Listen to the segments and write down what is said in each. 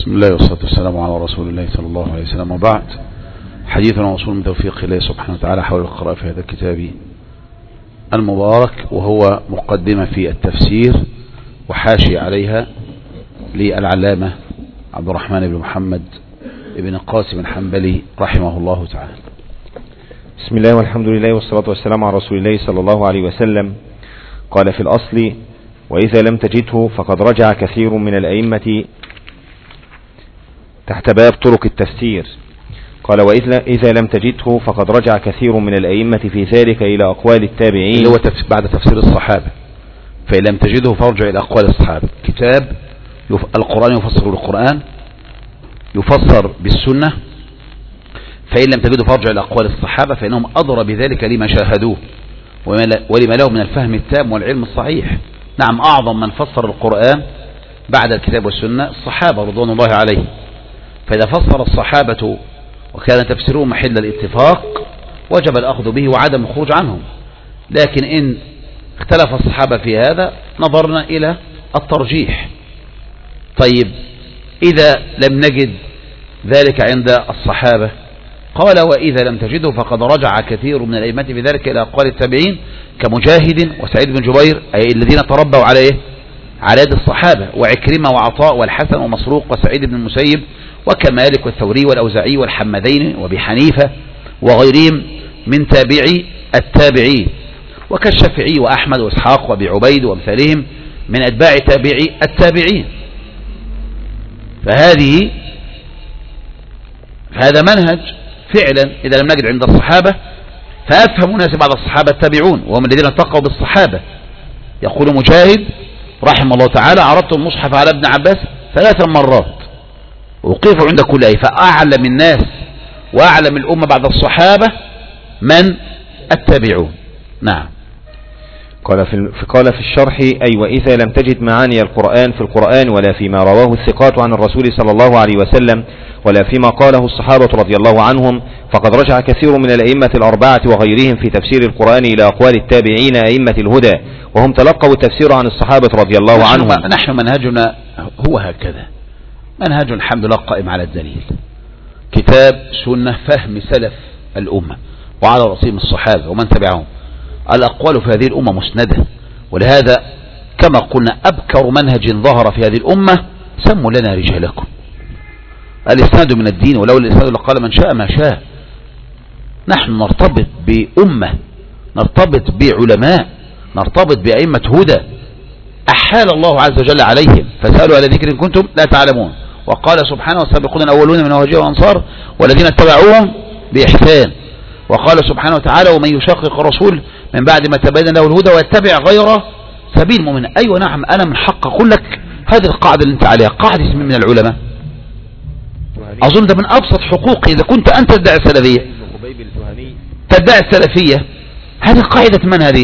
بسم الله والصلاة والسلام على رسول الله صلى الله عليه وسلم، وبعد. حديثنا وصول من توفيق الله سبحانه وتعالى حول القراءة في هذا الكتاب المبارك، وهو مقدمة في التفسير وحاشي عليها للعلامة عبد الرحمن بن محمد بن قاسم الحنبلي رحمه الله تعالى. بسم الله والحمد لله والصلاة والسلام على رسول الله صلى الله عليه وسلم. قال في الأصل: وإذا لم تجده فقد رجع كثير من الأئمة تحت باب طرق التفسير. قال: وإذا لم تجده فقد رجع كثير من الأئمة في ذلك إلى أقوال التابعين، اللي هو بعد تفسير الصحابة. فإن لم تجده فارجع إلى أقوال الصحابة. كتاب القرآن يفسر بالقرآن، يفسر بالسنة. فإن لم تجده فارجع إلى أقوال الصحابة، فإنهم أضرى بذلك لما شاهدوه ولما له من الفهم التام والعلم الصحيح. نعم، أعظم من فسر القرآن بعد الكتاب والسنة الصحابة رضوان الله عليه. فإذا فسر الصحابة وكان تفسيرهم محل الاتفاق وجب الأخذ به وعدم الخروج عنهم. لكن إن اختلف الصحابة في هذا نظرنا إلى الترجيح. طيب، إذا لم نجد ذلك عند الصحابة، قال: وإذا لم تجده فقد رجع كثير من الأئمة في ذلك إلى أقوال التابعين كمجاهد وسعيد بن جبير، أي الذين تربوا على يد الصحابة، وعكرمة وعطاء والحسن ومسروق وسعيد بن المسيب وكمالك والثوري والأوزاعي والحمدين وأبي حنيفة وغيرهم من تابعي التابعين، وكالشافعي وأحمد وإسحاق وأبي عبيد وامثالهم من أتباع تابعي التابعين. فهذا منهج فعلا. إذا لم نجد عند الصحابة فأفهم الناس بعض الصحابة التابعون وهم الذين اتقوا بالصحابة. يقول مجاهد رحمه الله تعالى: عرضت المصحف على ابن عباس 3 مرات ووقفوا عند كل آية. فأعلم الناس وأعلم الأمة بعد الصحابة من التابعون. نعم. قال في الشرح: أي وإذا لم تجد معاني القرآن في القرآن ولا فيما رواه الثقات عن الرسول صلى الله عليه وسلم ولا فيما قاله الصحابة رضي الله عنهم، فقد رجع كثير من الأئمة الأربعة وغيرهم في تفسير القرآن إلى أقوال التابعين أئمة الهدى، وهم تلقوا التفسير عن الصحابة رضي الله عنهم. نحن منهجنا هو هكذا، منهج الحمد لله قائم على الدليل، كتاب سنة فهم سلف الأمة وعلى رأسهم الصحابة ومن تبعهم. الأقوال في هذه الأمة مسندة، ولهذا كما قلنا أبكر منهج ظهر في هذه الأمة: سموا لنا رجالكم. الإسناد من الدين، ولو الإسناد لقال من شاء ما شاء. نحن نرتبط بأمة، نرتبط بعلماء، نرتبط بأئمة هدى أحال الله عز وجل عليهم، فسألوا على ذكر إن كنتم لا تعلمون. وقال سبحانه: والسابقون الأولون من المهاجرين والأنصار والذين اتبعوهم بإحسان. وقال سبحانه وتعالى: ومن يشاقق الرسول من بعد ما تبين له الهدى ويتبع غير سبيل المؤمن. أيوة نعم، أنا من حق أقول لك هذه القاعدة اللي أنت عليها قاعدة من العلماء. أظن ده من أبسط حقوقي. إذا كنت أنت تدعي السلفية، تدعي السلفية، هذه قاعدة من هذه؟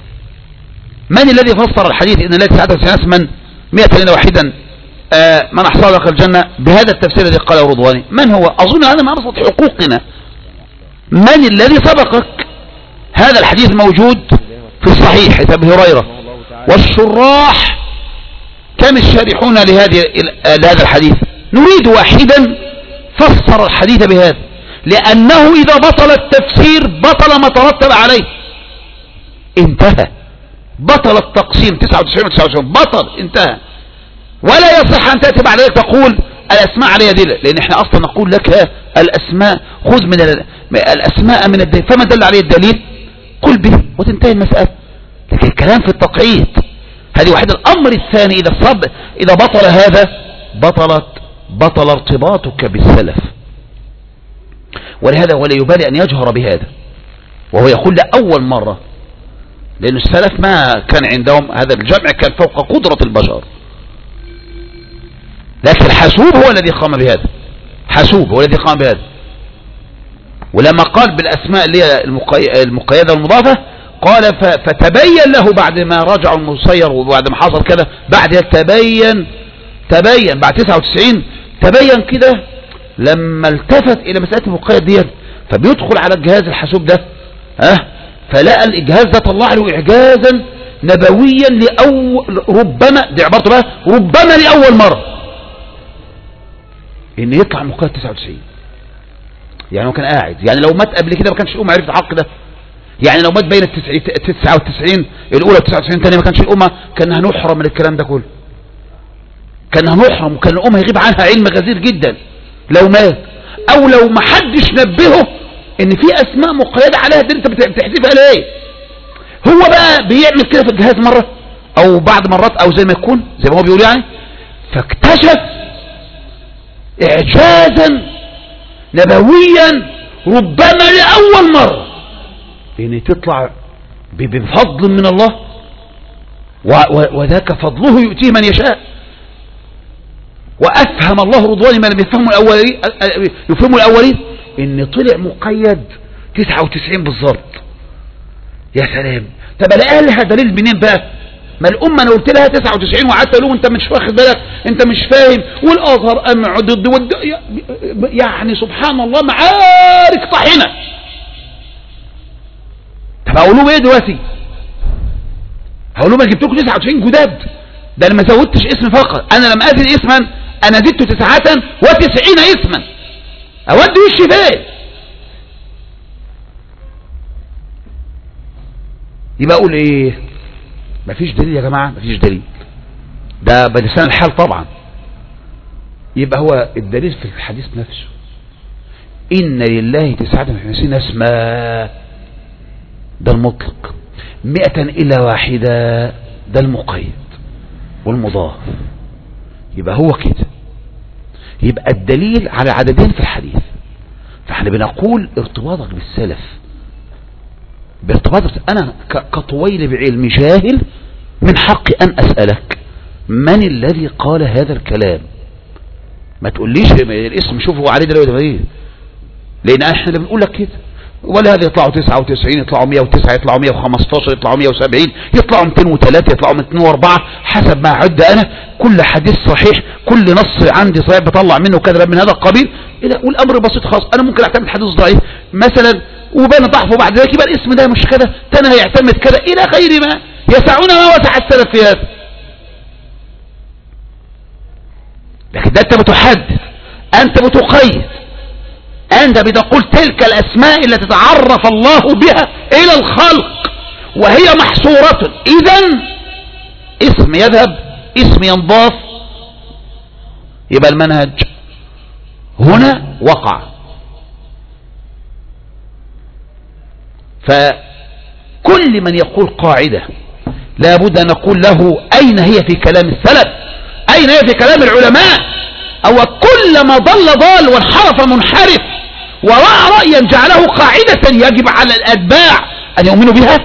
من الذي فسر الحديث إن لا 99 اسما 100 لنا واحدا من أحصى لك الجنة بهذا التفسير الذي قاله رضواني؟ من هو؟ أظن هذا من أبسط حقوقنا. من الذي سبقك؟ هذا الحديث موجود في الصحيح أبي هريرة، والشراح كم الشارحون لهذا الحديث؟ نريد واحدا فسر الحديث بهذا، لأنه إذا بطل التفسير بطل ما ترتب عليه. انتهى، بطل التقسيم 99 بطل، انتهى. ولا يصح أن تأتي بعد ذلك تقول الأسماء عليها دليل، لأن احنا أصلا نقول لك الأسماء خذ من الأسماء من الدليل، فما دل عليه الدليل قل به وتنتهي المسألة. لكن الكلام في التقعيد هذه واحدة. الأمر الثاني: إذا بطل هذا بطل ارتباطك بالسلف. ولهذا ولا يبالي أن يجهر بهذا، وهو يقول لأول مرة، لأن السلف ما كان عندهم هذا الجمع، كان فوق قدرة البشر. لكن حاسوب هو الذي قام بهذا، حاسوب هو الذي قام بهذا. ولما قال بالأسماء اللي هي المقيدة والمضافة، قال فتبين له بعد ما رجع المسير وبعد ما حصل كذا، بعد تبين بعد 99 تبين كده لما التفت إلى مسألة المقيد دي، فبيدخل على الجهاز الحاسوب ده فلقى الجهاز ده طلع له إعجازا نبويا ربما، دي عبارته بقى، ربما لأول مرة. ان يطلع مقيد 99. يعني هو كان قاعد، يعني لو مات قبل كده ما كانش الامه عرفت الحق ده. يعني لو مات بين 99 الاولى و99 الثانيه ما كانش الامه، كان هنحرم من الكلام ده كله، كان هنحرم، وكان الامه يغيب عنها علم غزير جدا لو مات، او لو ما حدش نبهه ان في اسماء مقيده عليها دي انت بتحذفها ليه. هو بقى بيعمل كده في الجهاز مره او بعض مرات او زي ما يكون زي ما هو بيقول يعني، فاكتشف اعجازا نبويا ربما لاول مره ان تطلع بفضل من الله، وذاك فضله يؤتيه من يشاء. وافهم الله رضوانه ما لم يفهمه الاولين ان طلع مقيد 99 بالظبط. يا سلام. طب الاقي لها دليل منين بقى؟ ما الامه انا قلت لها 99 وقعدت اقول انت مش واخد بالك، انت مش فاهم، والازهر امع ضد يعني سبحان الله معارك طاحنه. طب اقول لهم ايه دلوقتي؟ هقول لهم انا جبت لكم 99 جداد، ده انا ما زودتش اسم فقط، انا لم ازد اسما، انا زدت 99 اسما. اودي وشي فين؟ يبقى اقول ايه؟ مفيش دليل يا جماعه، مفيش دليل، ده بلسان الحال طبعا. يبقى هو الدليل في الحديث نفسه، ان لله 99 اسما، ده المطلق، 100 إلا واحدة ده المقيد والمضاف. يبقى هو كده، يبقى الدليل على عددين في الحديث. فاحنا بنقول ارتباطك بالسلف، بارتباطك انا كطويل بعلم جاهل من حقي ان اسألك من الذي قال هذا الكلام. ما تقوليش الاسم شوفوا عليه دلوقتي ايه، لان احنا بنقول لك كده، ولا هذا يطلعوا 99، يطلعوا 109، يطلعوا 115، يطلعوا 170، يطلعوا 203، يطلعوا 204 حسب ما عد انا. كل حديث صحيح، كل نص عندي صحيح بطلع منه كذا من هذا القبيل. والامر بسيط خالص، انا ممكن اعتمد حديث ضعيف مثلا وبان ضعفه بعد ذلك، يبقى الاسم ده مش كذا، تاني هيعتمد كذا الى غير ما يسعون ما وسع السلف في هذا. لكن ده انت بتحدد، انت بتقيد، أنت بتقول تلك الأسماء التي تتعرف الله بها إلى الخلق وهي محصورة. إذن اسم يذهب، اسم ينضاف، يبقى المنهج هنا وقع. فكل من يقول قاعدة لابد أن نقول له أين هي في كلام السلف، أين هي في كلام العلماء. أو كلما ضل وانحرف منحرف ورأى رأيا جعله قاعدة يجب على الأتباع أن يؤمنوا بها.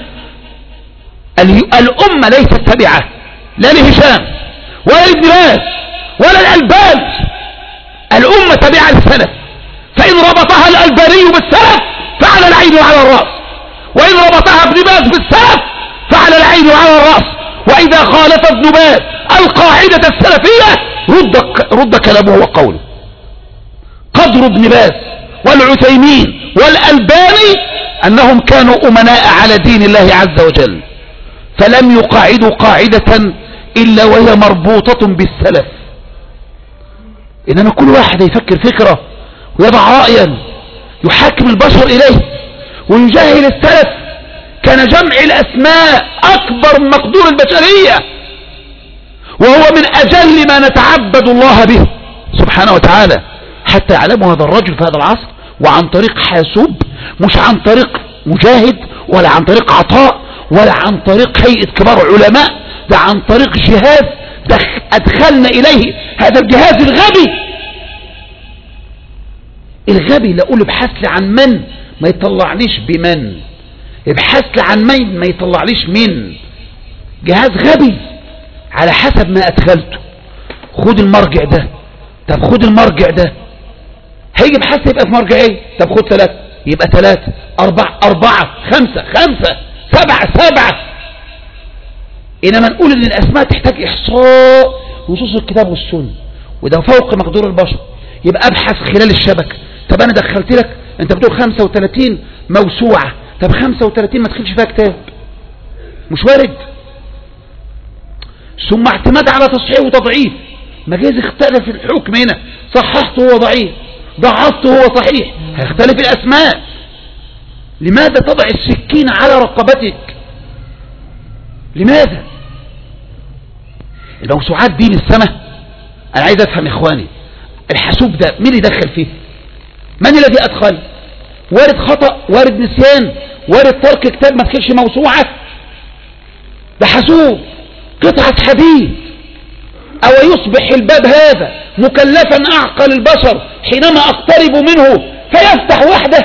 الأمة ليست تبعة لا لهشام ولا لابن باز ولا الألباني، الأمة تبعة للسلف، فإن ربطها الألباني بالسلف فعلى العين وعلى الرأس، وإن ربطها ابن باز بالسلف فعلى العين وعلى الرأس. وإذا خالف ابن باز القاعدة السلفية رد كلامه وقوله. قدر ابن باز والعثيمين والألباني أنهم كانوا أمناء على دين الله عز وجل، فلم يقاعدوا قاعدة إلا وهي مربوطة بالسلف. إنما كل واحد يفكر فكرة ويضع رأيا يحاكم البشر إليه ويجاهل السلف. كان جمع الأسماء أكبر مقدور البشرية، وهو من أجل ما نتعبد الله به سبحانه وتعالى، حتى يعلموا هذا الرجل في هذا العصر، وعن طريق حاسوب، مش عن طريق مجاهد ولا عن طريق عطاء ولا عن طريق هيئة كبار علماء، ده عن طريق جهاز أدخلنا إليه هذا الجهاز الغبي اللي أقول ابحث لي عن من ما يطلعنيش بمن، ابحث لي عن من ما يطلعنيش من. جهاز غبي على حسب ما أدخلته. خد المرجع ده، طب خد المرجع ده، هيجي بحث يبقى في مرجع ايه؟ طب خد 3 يبقى 3، 4 5 7. إنما نقول ان الأسماء تحتاج إحصاء نصوص الكتاب والسنة، وده فوق مقدور البشر. يبقى ابحث خلال الشبكة. طب أنا دخلت لك، أنت بتقول 35 موسوعة، طب 35 ما تدخلش فيها كتاب، مش وارد. ثم اعتماد على تصحيح وتضعيف، ما جايز اختلف الحكم هنا، صححته هو ضعيف، ضعفته هو صحيح، هيختلف الأسماء. لماذا تضع السكين على رقبتك؟ لماذا؟ الموسوعات دي من السماء. أنا عايز أفهم يا إخواني، الحاسوب ده مين اللي دخل فيه؟ من الذي أدخل؟ وارد خطأ، وارد نسيان، وارد ترك كتاب ما تكلش موسوعة. ده حاسوب، قطعة حديد. أو يصبح الباب هذا مكلفا أعقل البشر حينما أقترب منه فيفتح وحده؟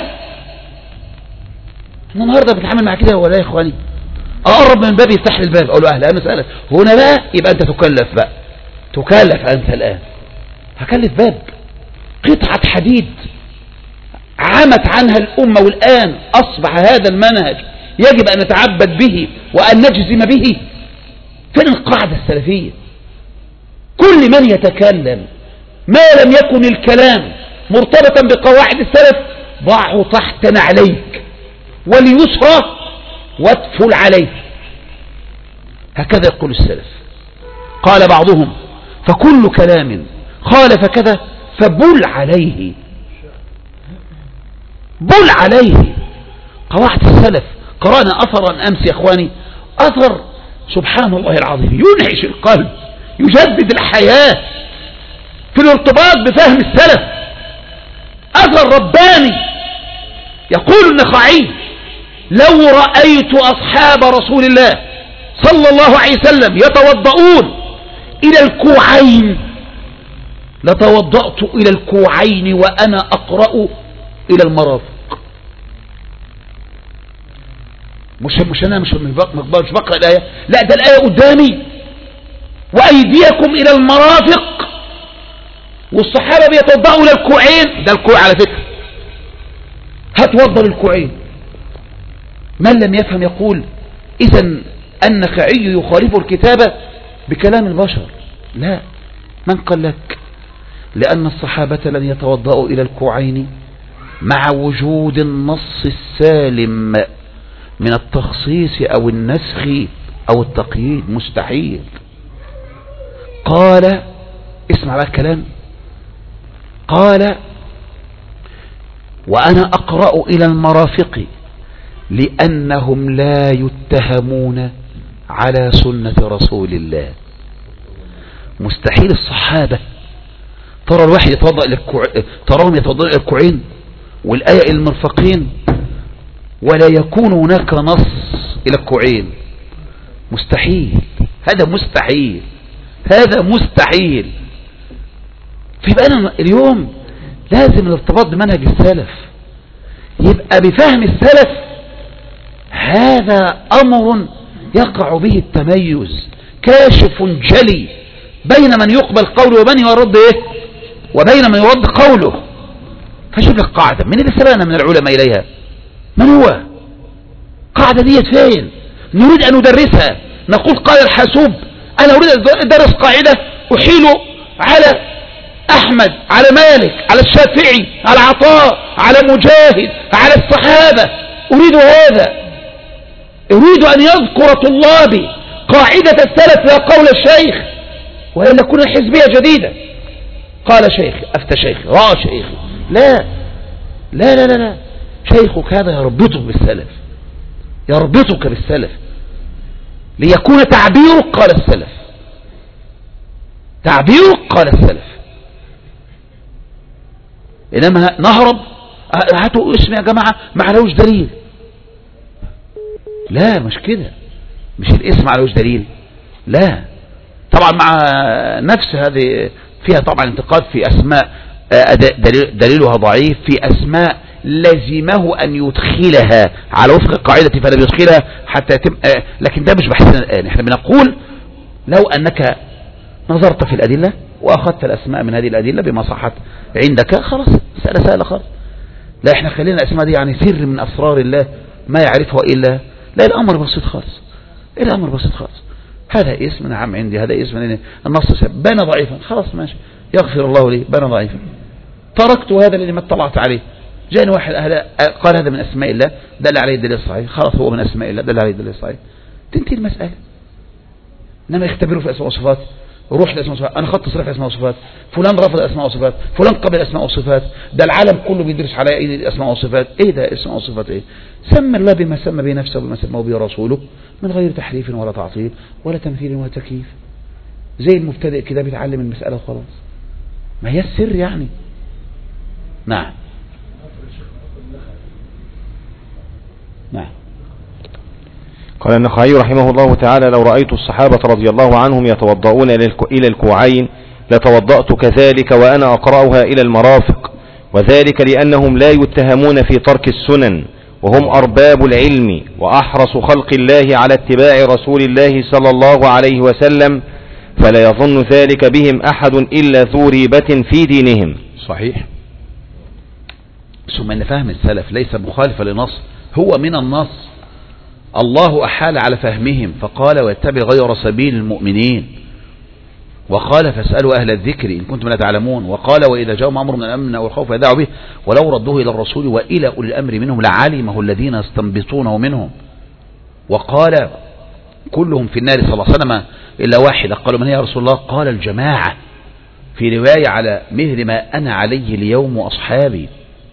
احنا النهارده بنتعامل مع كده ولا يا إخواني؟ أقرب من الباب يفتح لي الباب، أقول له أهلا مسألة هنا بقى، يبقى أنت تكلف بقى، تكلف أنت الآن. هكلف باب قطعة حديد عمت عنها الأمة، والآن أصبح هذا المنهج يجب أن نتعبد به وأن نجزم به. فين القاعدة السلفية؟ كل من يتكلم ما لم يكن الكلام مرتبطا بقواعد السلف ضعه تحت نعليك وليسرى وادفل عليه. هكذا يقول السلف. قال بعضهم: فكل كلام خالف كذا فبل عليه، بل عليه. قواعد السلف. قرأنا أثرا أمس يا إخواني، أثر سبحان الله العظيم ينعش القلب، يجدد الحياة في الارتباط بفهم السلف. أثر رباني يقول النخعي: لو رأيت أصحاب رسول الله صلى الله عليه وسلم يتوضؤون إلى الكوعين لتوضأت إلى الكوعين وأنا أقرأ إلى المرافق. مش أنا مش بقرأ الآية، لا ده الآية قدامي: وأيديكم إلى المرافق، والصحابة بيتوضأوا إلى الكوعين. ده الكوع على فكرة، هتوضأ للكوعين. من لم يفهم يقول إذن النخعي يخالف الكتابة بكلام البشر. لا، من قال لك؟ لأن الصحابة لن يتوضأوا إلى الكوعين مع وجود النص السالم من التخصيص أو النسخ أو التقييد، مستحيل. قال، اسمع بقى الكلام، قال: وأنا أقرأ إلى المرافق لأنهم لا يتهمون على سنة رسول الله. مستحيل الصحابة ترى الواحد تراهم يتوضأ إلى الكوعين والآية إلى المرفقين ولا يكون هناك نص إلى الكوعين. مستحيل، هذا مستحيل، هذا مستحيل. فيبقى اليوم لازم الارتباط بمنهج السلف، يبقى بفهم السلف. هذا أمر يقع به التميز كاشف جلي بين من يقبل قوله ومن يرد وبين من يرد قوله. فشوف لك قاعدة من اللي سبقنا من العلماء إليها، من هو؟ قاعدة ديت فين؟ نريد أن ندرسها، نقول قال الحاسوب أنا أريد أن أدرس قاعدة أحيل على أحمد، على مالك، على الشافعي، على عطاء، على مجاهد، على الصحابة. أريد هذا، أريد أن يذكر طلابي قاعدة السلف يا قول الشيخ، وإلا كنا حزبية جديدة. قال شيخ، أفتى شيخ، رأى شيخ. لا لا لا لا لا، شيخك هذا يربطك بالسلف، يربطك بالسلف ليكون تعبيرك قال السلف، تعبيرك قال السلف. إنما نهرب هاتوا اسم يا جماعة ما عليهوش دليل. لا مش كده، مش الاسم عليهوش دليل، لا طبعا. مع نفس هذه فيها طبعا انتقاد في أسماء دليلها ضعيف، في أسماء لزمه أن يدخلها على وفق القاعدة فلم يدخلها حتى يتم. لكن ده مش بحثنا الآن، احنا بنقول لو أنك نظرت في الأدلة وأخذت الأسماء من هذه الأدلة بما صحت عندك خلاص، سهلة خالص. لا احنا خلينا الأسماء دي يعني سر من أسرار الله ما يعرفها إلا. لا، الأمر بسيط خالص، الأمر بسيط خالص. هذا اسم نعم عندي، هذا اسم النص بان ضعيفا، خلاص ماشي، يغفر الله لي، بان ضعيفا، تركت هذا الذي ما اطلعت عليه. جاني واحد قال هذا من أسماء الله دل عليه الدليل الصحيح، خلاص هو من أسماء الله دل عليه الدليل الصحيح، تنتهي المسألة. إنما يختبروا في أسماء وصفات روح لأسماء وصفات، أنا خدت تصريح أسماء وصفات، فلان رفض أسماء وصفات، فلان قبل أسماء وصفات، ده العالم كله بيدرس على إيه الأسماء وصفات. إيه ده أسماء وصفات إيه؟ سمى الله بما سمى به نفسه وبما سمى به رسوله من غير تحريف ولا تعطيل ولا تمثيل ولا تكييف. زي المبتدئ كده بيتعلم المسألة وخلاص، ما هي السر يعني. نعم نعم. قال النخعي رحمه الله تعالى: لو رأيت الصحابة رضي الله عنهم يتوضؤون إلى الكوعين لتوضأت كذلك وأنا أقرأها إلى المرافق، وذلك لأنهم لا يتهمون في ترك السنن، وهم أرباب العلم وأحرص خلق الله على اتباع رسول الله صلى الله عليه وسلم، فلا يظن ذلك بهم أحد إلا ذو ريبة في دينهم. صحيح. ثم أن فهم السلف ليس مخالفا لنص، هو من النص. الله أحال على فهمهم فقال: واتبع غير سبيل المؤمنين، وقال: فاسألوا أهل الذكر إن كنتم لا تعلمون، وقال: وإذا جاءهم أمر من الأمن والخوف يدعوا به ولو ردوه إلى الرسول وإلى أولي الأمر منهم لعلمه الذين يستنبطونه منهم. وقال: كلهم في النار صلى الله عليه وسلم إلا واحد. قالوا: من هي يا رسول الله؟ قال: الجماعة، في رواية على مثل ما أنا عليه اليوم وأصحابي.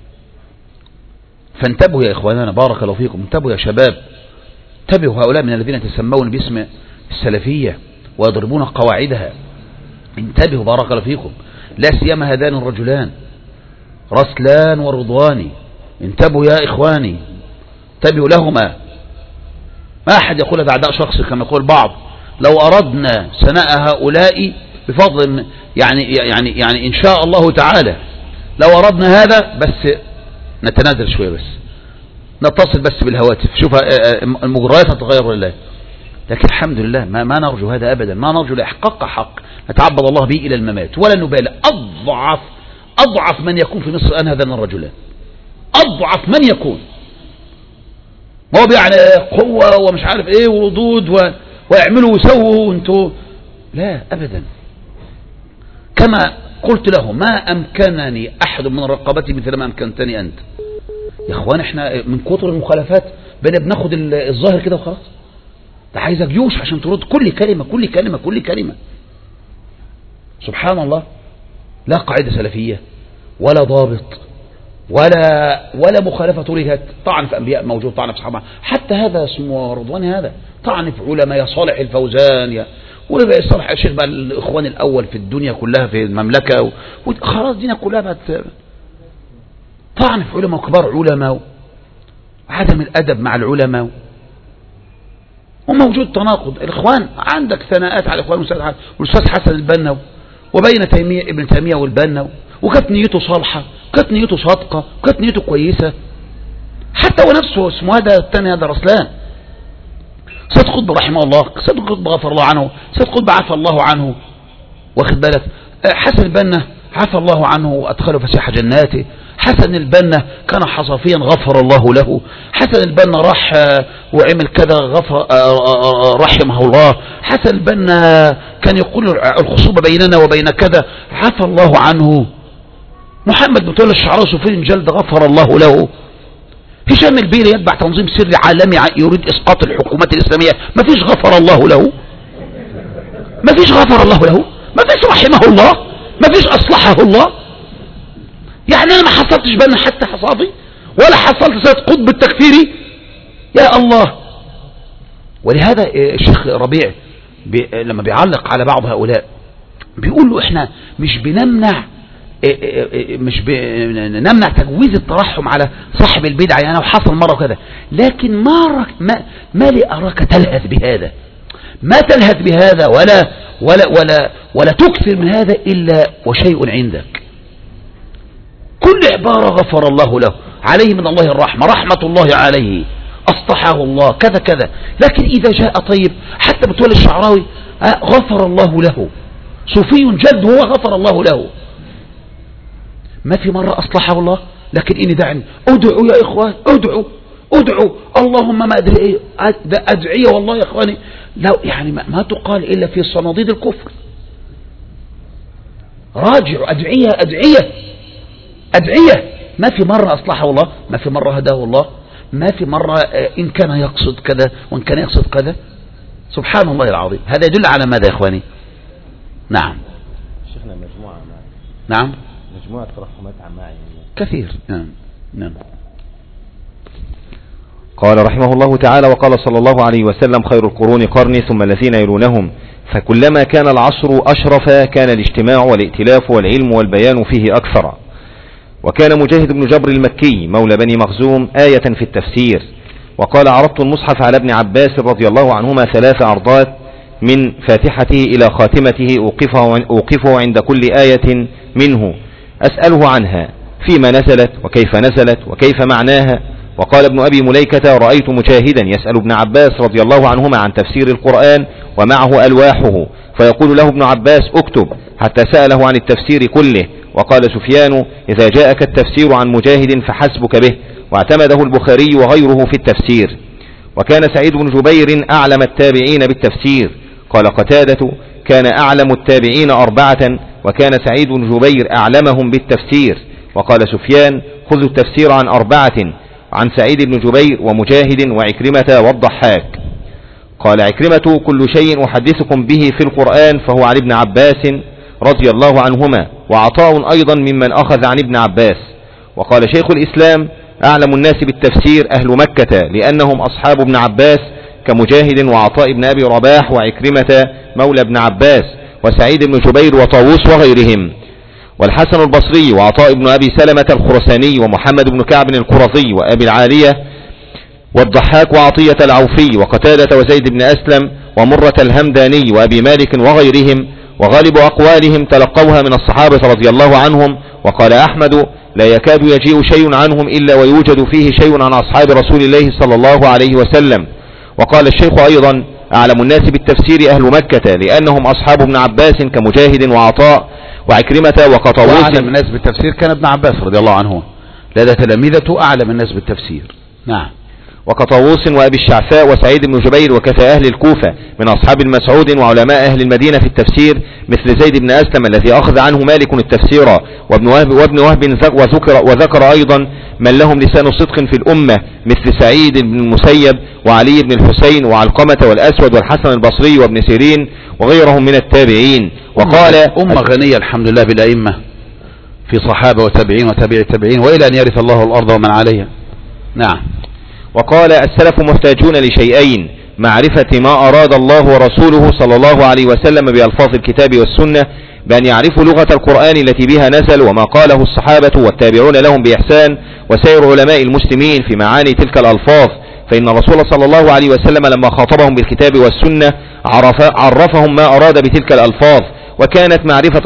فانتبهوا يا إخواننا، بارك الله فيكم، انتبهوا يا شباب، انتبهوا هؤلاء من الذين يتسمون باسم السلفية ويضربون قواعدها. انتبهوا بارك الله فيكم، لا سيما هذان الرجلان رسلان ورضواني. انتبهوا يا إخواني، انتبهوا لهما. ما أحد يقول هذا أعداء شخصي كما يقول بعض. لو أردنا ثناء هؤلاء بفضل يعني إن شاء الله تعالى لو أردنا هذا، بس نتنازل شوية، بس نتصل بس بالهواتف، شوف المجريات هتتغير ولا لا. لكن الحمد لله ما نرجو هذا أبدا، ما نرجو لإحقاق حق نتعبد الله به إلى الممات ولا نبالي. أضعف من يكون في مصر الآن هذان الرجلان، أضعف من يكون، ما هو يعني قوة ومش عارف إيه وردود ويعملوا ويسووا وانتوا، لا أبدا. كما قلت له: ما أمكنني أحد من رقبتي مثل ما أمكنتني أنت. يا اخوان احنا من كتر المخالفات بناخد الظاهر كده وخلاص. ده عايزك جيوش عشان ترد كل كلمة كل كلمة كل كلمة. سبحان الله، لا قاعدة سلفية ولا ضابط ولا مخالفة تريهات. طعن في أنبياء موجود، طعن في صحابة، حتى هذا اسمه رضوان، هذا طعن في علماء، يا صالح الفوزان يا صالح الشيخ بقى الإخوان الأول في الدنيا كلها في المملكة، وخلاص دينا كلها بقت طعن في علماء وكبار علماء، عدم الأدب مع العلماء، وموجود تناقض. الإخوان عندك ثناءات على الإخوان والأستاذ حسن البنا وبين ابن تيمية والبنا، وكانت نيته صالحة، وكانت نيته صادقة، وكانت نيته كويسة. حتى هو نفسه اسمه هذا الثاني، هذا رسلان سيد قطب رحمه الله، سيد قطب غفر الله عنه، سيد قطب عفى الله عنه، واخد بالك. حسن البنا عفى الله عنه وأدخله فسيح جناته. حسن البنا كان حصافيا غفر الله له. حسن البنا راح وعمل كذا غفر رحمه الله. حسن البنا كان يقول الخصوبة بيننا وبين كذا، عفى الله عنه. محمد بن تولى الشعراوي صوفي جلد غفر الله له. هشام البيلي يتبع تنظيم سري عالمي يريد إسقاط الحكومات الإسلامية، ما فيش غفر الله له، ما فيش غفر الله له، ما فيش رحمه الله، ما فيش أصلحه الله. يعني أنا ما حصلتش بنا حتى حصافي، ولا حصلت سيد قطب التكفيري، يا الله. ولهذا الشيخ ربيع لما بيعلق على بعض هؤلاء بيقول له: احنا مش بنمنع تجويز الترحم على صاحب البدعة، يعني لو حصل مرة كذا، لكن ما لي أراك تلهث بهذا، ما تلهث بهذا ولا تكثر من هذا إلا وشيء عندك. كل عبارة غفر الله له، عليه من الله الرحمة، رحمة الله عليه، أصلحه الله، كذا كذا. لكن إذا جاء طيب، حتى بتولى الشعراوي غفر الله له، صوفي جد هو غفر الله له، ما في مرة أصلحه الله. لكن إني دعني أدعو يا إخوان، أدعو اللهم ما أدري إيه، أدعية والله يا إخواني، لو يعني ما تقال إلا في صناديد الكفر. راجعوا، أدعية، ما في مرة أصلحه الله، ما في مرة هداه الله، ما في مرة إن كان يقصد كذا وإن كان يقصد كذا. سبحان الله العظيم. هذا يدل على ماذا يا إخواني؟ نعم. شيخنا مجموعة نعم مجموعة ترحمات عماعي كثير. نعم نعم. قال رحمه الله تعالى: وقال صلى الله عليه وسلم: خير القرون قرني ثم الذين يلونهم، فكلما كان العصر أشرف كان الاجتماع والائتلاف والعلم والبيان فيه أكثر. وكان مجاهد بن جبر المكي مولى بني مخزوم آية في التفسير، وقال: عرضت المصحف على ابن عباس رضي الله عنهما 3 عرضات من فاتحته إلى خاتمته أوقفه عند كل آية منه أسأله عنها فيما نزلت وكيف نزلت وكيف معناها. وقال ابن أبي مليكة: رأيت مجاهدا يسأل ابن عباس رضي الله عنهما عن تفسير القرآن ومعه ألواحه، فيقول له ابن عباس: اكتب، حتى سأله عن التفسير كله. وقال سفيان: إذا جاءك التفسير عن مجاهد فحسبك به. واعتمده البخاري وغيره في التفسير. وكان سعيد بن جبير أعلم التابعين بالتفسير. قال قتادة: كان أعلم التابعين 4، وكان سعيد بن جبير أعلمهم بالتفسير. وقال سفيان: خذوا التفسير عن 4، عن سعيد بن جبير ومجاهد وعكرمة والضحاك. قال عكرمة: كل شيء أحدثكم به في القرآن فهو عن ابن عباس رضي الله عنهما، وعطاء أيضا ممن أخذ عن ابن عباس. وقال شيخ الإسلام: أعلم الناس بالتفسير أهل مكة، لأنهم أصحاب ابن عباس، كمجاهد وعطاء بن أبي رباح وعكرمة مولى ابن عباس وسعيد بن جبير وطاووس وغيرهم. والحسن البصري وعطاء بن أبي سلمة الخرساني ومحمد بن كعب القرظي وأبي العالية والضحاك وعطية العوفي وقتادة وزيد بن أسلم ومرة الهمداني وأبي مالك وغيرهم، وغالب أقوالهم تلقوها من الصحابة رضي الله عنهم. وقال أحمد: لا يكاد يجيء شيء عنهم إلا ويوجد فيه شيء عن أصحاب رسول الله صلى الله عليه وسلم. وقال الشيخ أيضا: أعلم الناس بالتفسير أهل مكة، لأنهم أصحاب ابن عباس، كمجاهد وعطاء وعكرمة وقطاووس. وأعلم الناس بالتفسير كان ابن عباس رضي الله عنه، لدى تلامذته أعلم الناس بالتفسير. نعم. وقطاووس وأبي الشعثاء وسعيد بن جبير وكذا أهل الكوفة من أصحاب المسعود وعلماء أهل المدينة في التفسير، مثل زيد بن أسلم الذي أخذ عنه مالك التفسير، وابن وهب وذكر أيضا من لهم لسان صدق في الأمة، مثل سعيد بن المسيب وعلي بن الحسين وعلقمة والأسود والحسن البصري وابن سيرين وغيرهم من التابعين. وقال: أمة غنية الحمد لله بالأئمة في صحابة وتابعين وتابع التابعين، وإلى أن يرث الله الأرض ومن عليها. نعم. وقال: السلف محتاجون لشيئين: معرفة ما أراد الله ورسوله صلى الله عليه وسلم بألفاظ الكتاب والسنة، بأن يعرفوا لغة القرآن التي بها نزل وما قاله الصحابة والتابعون لهم بإحسان وسائر علماء المسلمين في معاني تلك الألفاظ، فإن الرسول صلى الله عليه وسلم لما خاطبهم بالكتاب والسنة عرفهم ما أراد بتلك الألفاظ. وكانت معرفة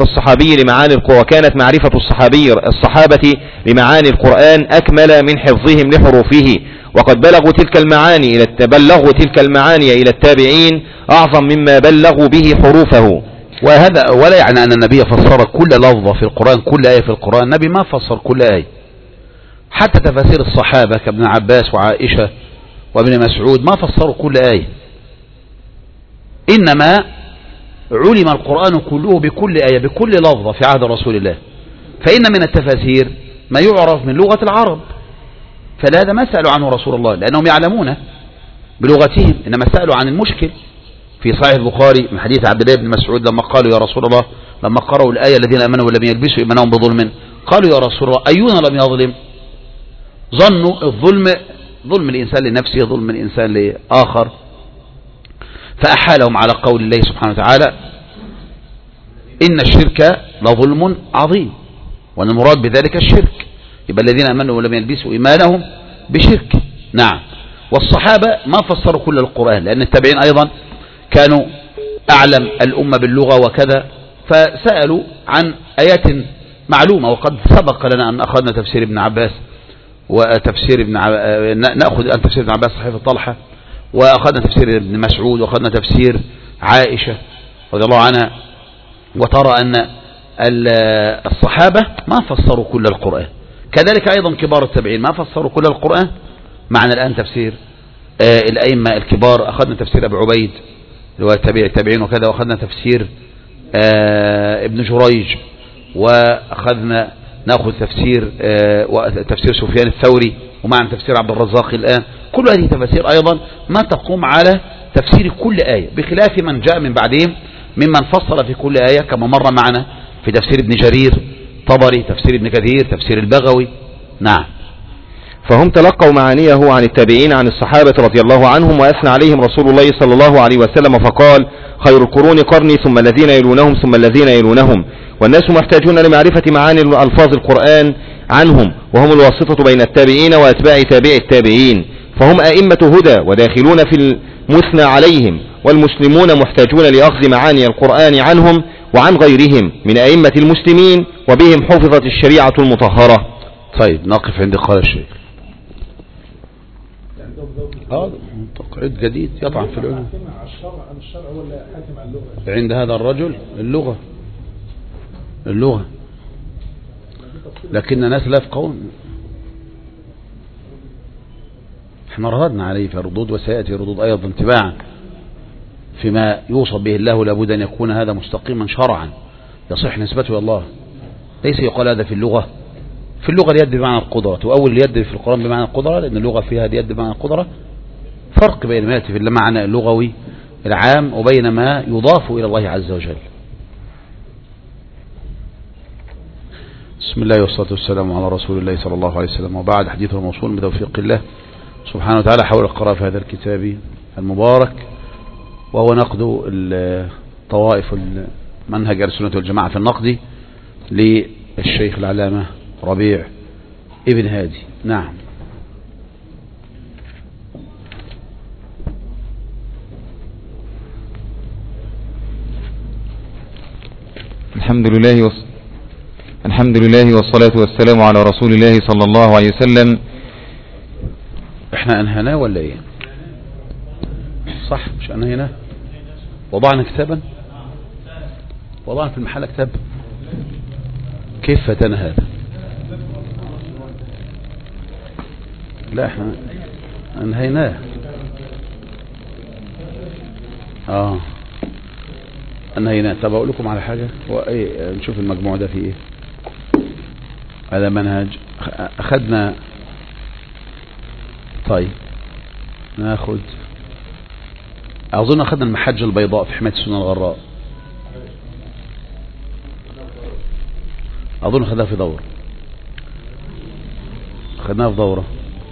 الصحابة لمعاني القرآن أكمل من حفظهم لحروفه، وقد بلغوا تلك المعاني إلى التابعين أعظم مما بلغوا به حروفه. وهذا ولا يعني أن النبي فسر كل لفظة في القرآن، كل آية في القرآن. النبي ما فسر كل آية، حتى تفاسير الصحابة كابن عباس وعائشة وابن مسعود ما فسروا كل آية، إنما علم القرآن كله بكل آية بكل لفظة في عهد رسول الله. فإن من التفاسير ما يعرف من لغة العرب، فلهذا ما سألوا عنه رسول الله لأنهم يعلمون بلغتهم، إنما سألوا عن المشكل. في صحيح البخاري من حديث عبد الله بن مسعود لما قالوا: يا رسول الله، لما قرأوا الآية الذين آمنوا ولم يلبسوا إيمانهم بظلم، قالوا: يا رسول الله، أينا لم يظلم؟ ظنوا الظلم ظلم الإنسان لنفسه، ظلم الإنسان لآخر، فأحالهم على قول الله سبحانه وتعالى: إن الشرك لظلم عظيم، وأن المراد بذلك الشرك، يبقى الذين آمنوا ولم يلبسوا إيمانهم بشرك. نعم. والصحابة ما فسروا كل القرآن، لأن التابعين أيضا كانوا أعلم الأمة باللغة وكذا، فسألوا عن آيات معلومة. وقد سبق لنا أن أخذنا تفسير ابن عباس وتفسير نأخذ أن تفسير ابن عباس صحيفة طلحة، وأخذنا تفسير ابن مسعود، وأخذنا تفسير عائشة رضي الله عنها. وترى أن الصحابة ما فسروا كل القرآن، كذلك أيضا كبار التابعين ما فسروا كل القرآن. معنا الآن تفسير الأئمة الكبار، أخذنا تفسير أبي عبيد اللي هو التابعين وكذا، وأخذنا تفسير ابن جريج، وأخذنا نأخذ تفسير سفيان الثوري، ومعنا تفسير عبد الرزاق الآن. كل هذه تفسير أيضا ما تقوم على تفسير كل آية، بخلاف من جاء من بعدهم ممن فصل في كل آية كما مر معنا في تفسير ابن جرير طبري، تفسير ابن كثير، تفسير البغوي. نعم. فهم تلقوا معانيه عن التابعين عن الصحابة رضي الله عنهم، وأثنى عليهم رسول الله صلى الله عليه وسلم فقال: خير القرون قرني ثم الذين يلونهم ثم الذين يلونهم. والناس محتاجون لمعرفة معاني ألفاظ القرآن عنهم، وهم الواسطة بين التابعين وأتباع تابع التابعين، فهم أئمة هدى وداخلون في المثنى عليهم، والمسلمون محتاجون لأخذ معاني القرآن عنهم وعن غيرهم من أئمة المسلمين، وبهم حفظت الشريعة المطهرة. طيب نقف عند قال الشيخ. تقعيد جديد يطعن في العلوم. عند هذا الرجل اللغة لكن الناس لا يفقهون. احنا رددنا عليه في ردود، وسيأتي ردود أيضا تباعا فيما يوصف به الله. لابد أن يكون هذا مستقيما شرعا يصح نسبته إلى الله، ليس يقال هذا في اللغة. في اللغة اليد بمعنى القدرة، وأول اليد في القرآن بمعنى القدرة، لأن اللغة فيها اليد بمعنى القدرة. فرق بين ما يأتي في المعنى اللغوي العام وبين ما يضاف إلى الله عز وجل. بسم الله والصلاة والسلام على رسول الله صلى الله عليه وسلم، وبعد. حديث الموصول بتوفيق الله سبحانه وتعالى حول القراءة في هذا الكتاب المبارك، وهو نقد طوائف منهج أهل السنة والجماعة في النقد للشيخ العلامة ربيع ابن هادي. نعم. الحمد لله والصلاة والسلام على رسول الله صلى الله عليه وسلم. احنا انهيناه ولا ايه؟ صح مش انهيناه؟ وضعنا كتابا، وضعنا في المحل كتاب. كيف فاتنا هذا؟ لا احنا انهيناه. انهيناه. طب اقول لكم على حاجة، هو ايه، نشوف المجموع ده فيه ايه. هذا منهج اخذنا. طيب ناخد، اظن اخذنا المحجة البيضاء في حماية السنة الغراء، اظن اخذناها في دورة، اخذناها في دورة.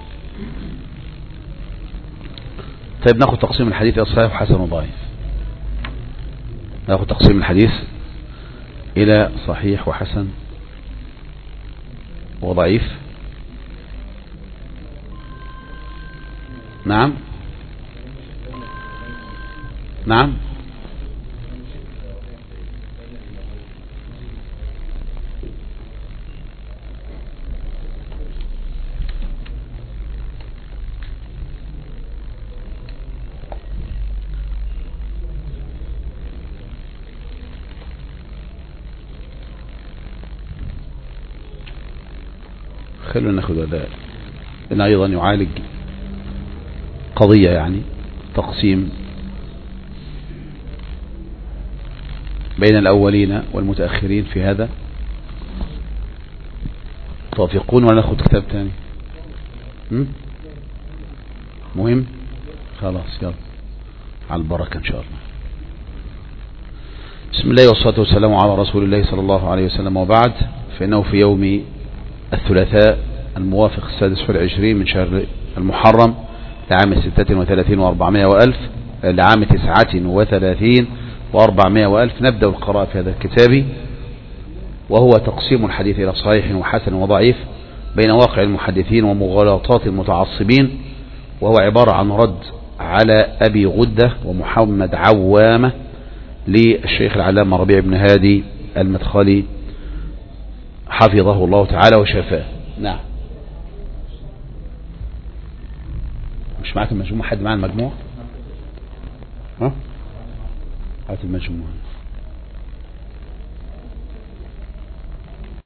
طيب ناخد تقسيم الحديث الى صحيح وحسن وضعيف. ناخد تقسيم الحديث الى صحيح وحسن وضعيف. نعم نعم. خلونا ناخذ هذا، إن أيضا يعالج قضية، يعني تقسيم بين الأولين والمتأخرين في هذا. توافقون ولا ناخذ كتاب تاني؟ مهم. خلاص يلا على البركة إن شاء الله. بسم الله والصلاة والسلام على رسول الله صلى الله عليه وسلم، وبعد. فإنه في يوم الثلاثاء الموافق 26 من شهر المحرم لعام 36 و400 وألف، لعام 39 و400 وألف، نبدأ القراءة في هذا الكتاب، وهو تقسيم الحديث إلى صحيح وحسن وضعيف بين واقع المحدثين ومغالطات المتعصبين، وهو عبارة عن رد على أبي غدة ومحمد عوامة للشيخ العلامة ربيع بن هادي المدخلي حفظه الله تعالى وشفاه. نعم. مش معك المجموعة؟ حد معنا المجموعة؟ ها؟ هات المجموعة.